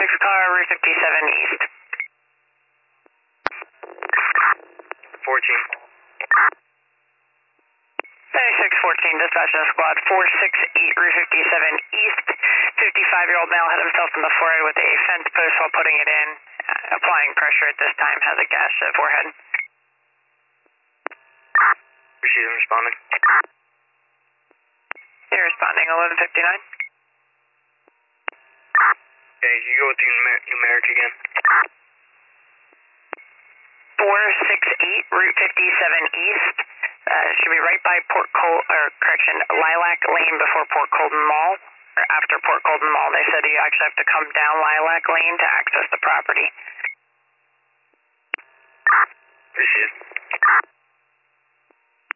car, Route 57 East. 14. 9614, dispatching squad 468, Route 57 East. 55-year-old male had himself in the forehead with a fence post while putting it in. Applying pressure at this time, has a gash to the forehead. Receiving, responding. You're responding, 1159. Okay, you go with the numeric again. 468, Route 57 East. Should be right by Lilac Lane before Port Colden Mall, or after Port Colden Mall. They said you actually have to come down Lilac Lane to access the property. Receiving.